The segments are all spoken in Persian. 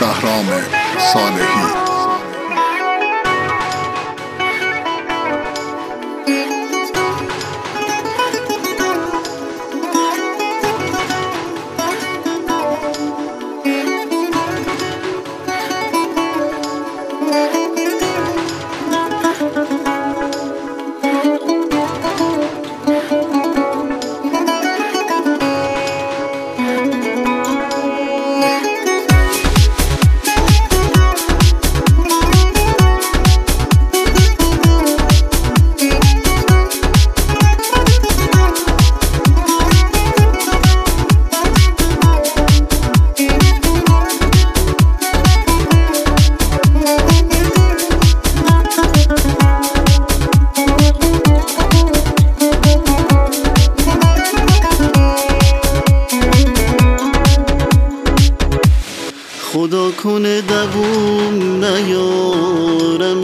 شهرام صالحی. خدا کنه دووم نیارم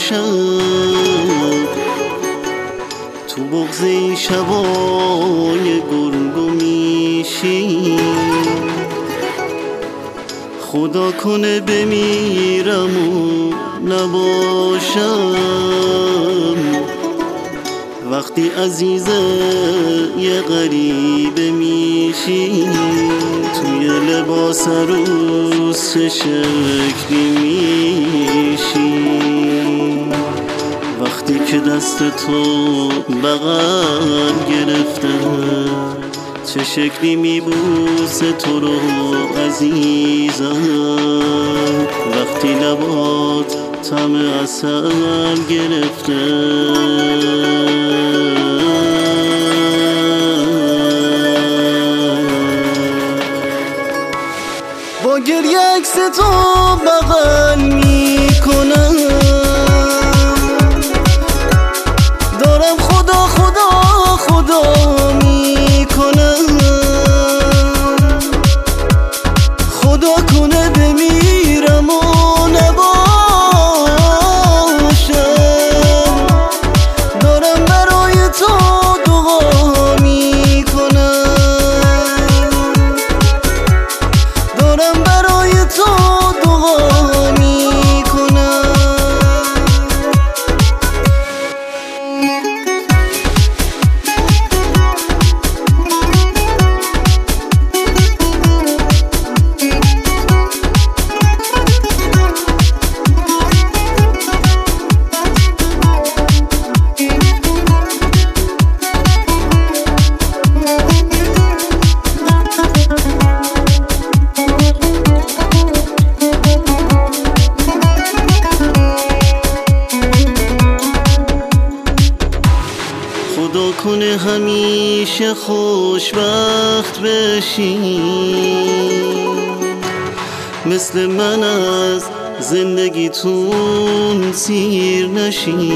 امشب تو بغض این شبای گرگومیشی. خدا کنه بمیرم و نباشم وقتی عزیز یه غریبه میشی. توی لباس عروس چه شکلی میشی وقتی که دست تو بغل گرفته. چه شکلی میبوسه تو رو عزیزم وقتی لبات طعم عسل گرفته. با گریه عکس تو بغل میکنم دارم خدا خدا خدا میکنم. خدا کنه بمیرم و نباشم دارم برای تو دعا میکنم. دارم برای تو دعا میکنم. خدا کنه همیشه خوشبخت بشی مثل من از زندگیتون سیر نشی.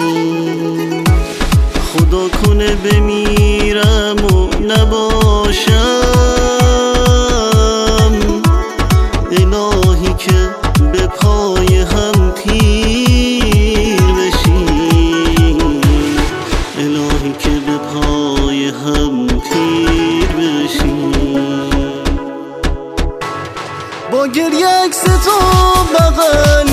خدا کنه بمیرم و نباشم الهی که به پای هم پیر بشی. الهی که به پای هم پیر بشی. با گریه عکس تو بغل